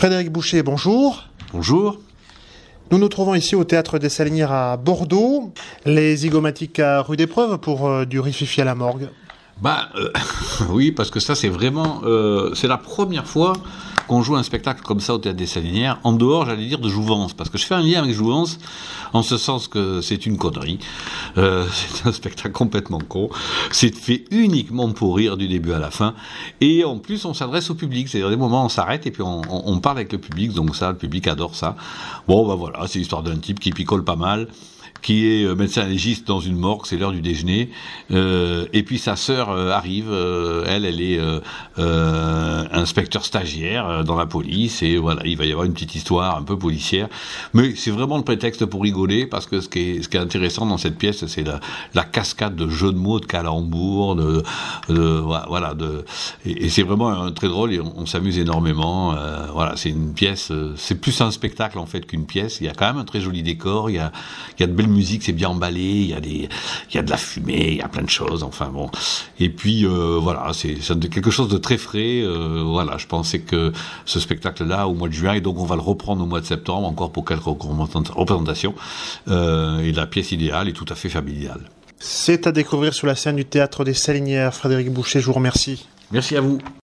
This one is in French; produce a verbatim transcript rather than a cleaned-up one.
Frédéric Boucher, bonjour. Bonjour. Nous nous trouvons ici au Théâtre des Salinières à Bordeaux. Les zygomatiques à rude épreuve pour euh, du rififi à la morgue. Bah euh, oui, parce que ça c'est vraiment, euh, c'est la première fois qu'on joue un spectacle comme ça au Théâtre des Salinières, en dehors, j'allais dire, de Jouvence, parce que je fais un lien avec Jouvence, en ce sens que c'est une connerie, euh, c'est un spectacle complètement con, c'est fait uniquement pour rire du début à la fin, et en plus on s'adresse au public, c'est-à-dire des moments où on s'arrête et puis on, on, on parle avec le public, donc ça, le public adore ça. Bon bah voilà, c'est l'histoire d'un type qui picole pas mal, qui est médecin légiste dans une morgue, c'est l'heure du déjeuner, euh, et puis sa sœur euh, arrive, euh, elle, elle est euh, euh, inspecteur stagiaire euh, dans la police, et voilà, il va y avoir une petite histoire un peu policière, mais c'est vraiment le prétexte pour rigoler, parce que ce qui est, ce qui est intéressant dans cette pièce, c'est la, la cascade de jeux de mots, de calembours, de, de voilà, de, et, et c'est vraiment un, très drôle, et on, on s'amuse énormément, euh, voilà, c'est une pièce, c'est plus un spectacle en fait qu'une pièce, il y a quand même un très joli décor, il y a, il y a de belles musique, c'est bien emballé, il y a des, il y a de la fumée, il y a plein de choses, enfin bon. Et puis euh, voilà, c'est, c'est quelque chose de très frais. Euh, voilà, je pensais que ce spectacle-là au mois de juin, et donc on va le reprendre au mois de septembre encore pour quelques représentations. Euh, et la pièce idéale est tout à fait familiale. C'est à découvrir sur la scène du Théâtre des Salinières. Frédéric Boucher, je vous remercie. Merci à vous.